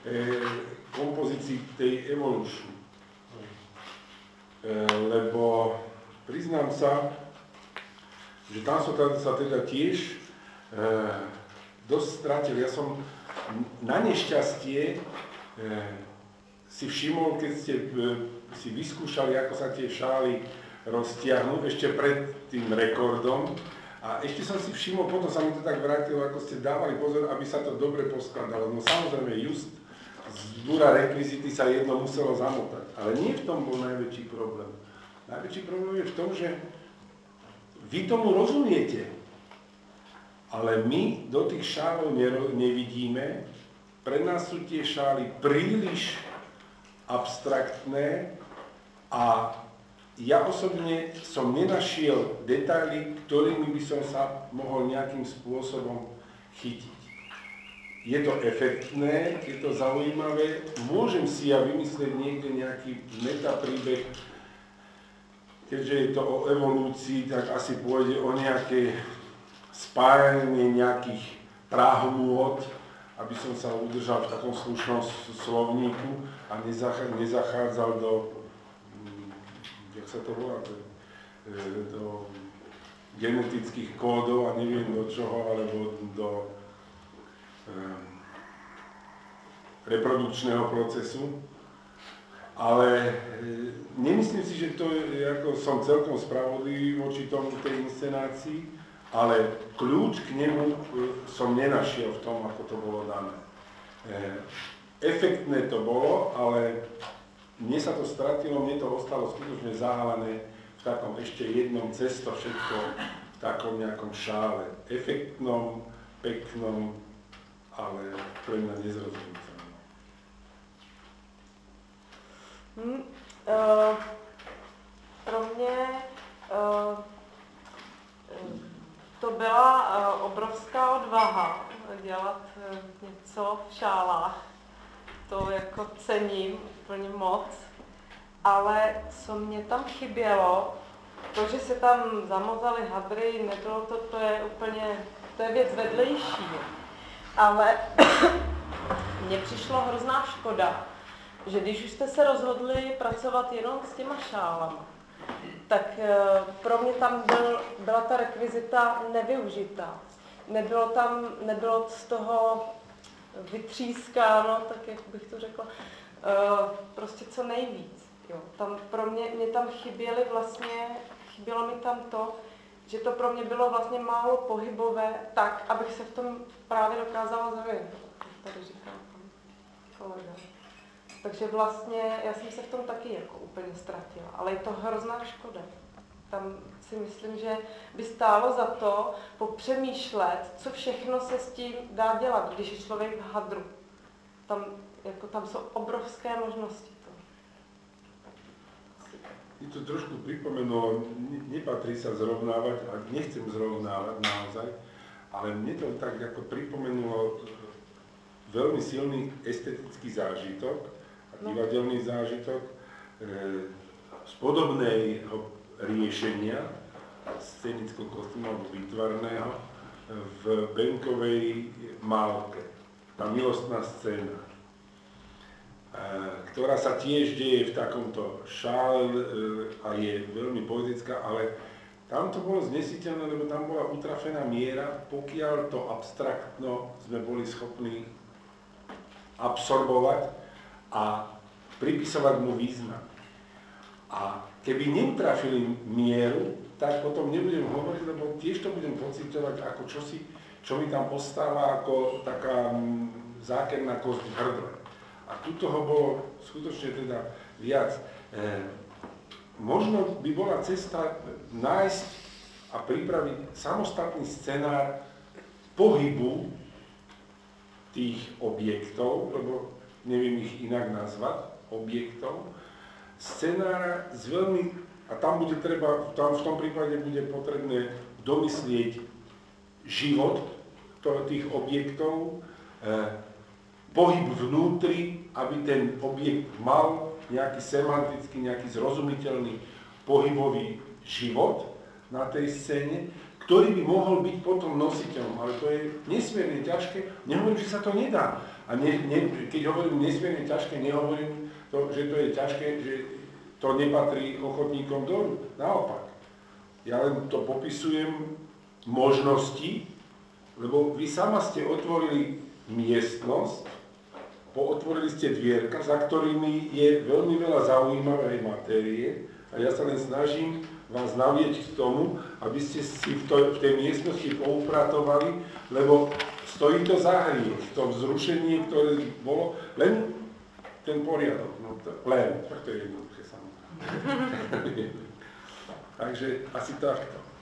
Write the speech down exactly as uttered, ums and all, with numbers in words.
kompozícii tej Evolution. Lebo priznám sa, že tam som sa teda tiež dosť stratil. Ja som na nešťastie si všimol, keď ste si vyskúšali, ako sa tie šály roztiahnu ešte pred tým rekordom. A ešte som si všimol, potom sa mi to tak vrátilo, ako ste dávali pozor, aby sa to dobre poskladalo. No samozrejme, just z dúra rekvizity sa jedno muselo zamotať. Ale nie v tom bol najväčší problém. Najväčší problém je v tom, že vy tomu rozumiete, ale my do tých šálov nevidíme. Pre nás sú tie šály príliš abstraktné a ja osobne som nenašiel detaily, ktorými by som sa mohol nejakým spôsobom chytiť. Je to efektné, je to zaujímavé, môžem si ja vymyslieť niekde nejaký metapríbeh, keďže je to o evolúcii, tak asi pôjde o nejaké spájanie nejakých práhmôt, aby som sa udržal v takom slušnom slovníku a nezachádzal do, jak sa to volá, do genetických kódov a neviem do čoho, alebo do reprodukčného procesu. Ale nemyslím si, že to je, ako som celkom spravodlivý voči tomu tej inscenácii, ale kľúč k nemu som nenašiel v tom, ako to bolo dané. Efektné to bolo, ale mne sa to stratilo, mne to ostalo skutočne zahalené v takom ešte jednom cesto všetko, v takom nejakom šále. Efektnom, peknom, ale pre mňa nezrozumiteľnom. Hmm, uh, pro mě uh, to byla uh, obrovská odvaha dělat uh, něco v šálách. To jako cením úplně moc. Ale co mě tam chybělo, to, že se tam zamotaly hadry, nebylo to, to je úplně, to je věc vedlejší. Ale mně přišlo hrozná škoda, že když už jste se rozhodli pracovat jenom s těma šálama, tak pro mě tam byl, byla ta rekvizita nevyužitá. Nebylo tam, nebylo z toho vytřískáno, tak jak bych to řekla, prostě co nejvíc. Jo. Tam pro mě, mě tam chyběly vlastně, chybělo mi tam to, že to pro mě bylo vlastně málo pohybové, tak, abych se v tom právě dokázala zorientovat, jak tady říkám pan kolega. Takže vlastně já jsem se v tom taky jako úplně ztratila, ale je to hrozná škoda. Tam si myslím, že by stálo za to popřemýšlet, co všechno se s tím dá dělat, když je člověk v hadru. Tam, jako, tam jsou obrovské možnosti. Mi to trošku pripomenulo, nepatrí sa zrovnávať, a nechcem zrovnávať naozaj, ale mne to tak ako pripomenulo veľmi silný estetický zážitok a divadelný zážitok e, z podobného riešenia scenicko-kostýmového výtvarného v Benkovej Málke, tá milostná scéna, ktorá sa tiež deje v takomto šále a je veľmi poetická, ale tam to bolo znesiteľné, lebo tam bola utrafená miera, pokiaľ to abstraktno sme boli schopní absorbovať a pripisovať mu význam. A keby neutrafili mieru, tak potom nebudem hovoriť, lebo tiež to budem pociťovať ako čosi, čo mi tam ostáva ako taká zákerná kosť v hrdle. A tu toho bolo skutočne teda viac. E, možno by bola cesta nájsť a pripraviť samostatný scenár pohybu tých objektov, lebo neviem ich inak nazvať, objektov, scenára s veľmi, a tam bude treba, tam v tom prípade bude potrebné domyslieť život tých objektov, e, pohyb vnútri, aby ten objekt mal nejaký semantický, nejaký zrozumiteľný pohybový život na tej scéne, ktorý by mohol byť potom nositeľom. Ale to je nesmierne ťažké. Nehovorím, že sa to nedá, A ne, ne, keď hovorím nesmierne ťažké, nehovorím to, že to je ťažké, že to nepatrí ochotníkom dolu. Naopak. Ja len to popisujem možnosti, lebo vy sama ste otvorili miestnosť, pootvorili ste dvierka, za ktorými je veľmi veľa zaujímavej matérie a ja sa len snažím vás navieť k tomu, aby ste si v, to, v tej miestnosti poupratovali, lebo stojí to za hriech, to vzrušenie, ktoré bolo, len ten poriadok, no to, len, tak to je jednoduché samozrejme. Takže asi takto.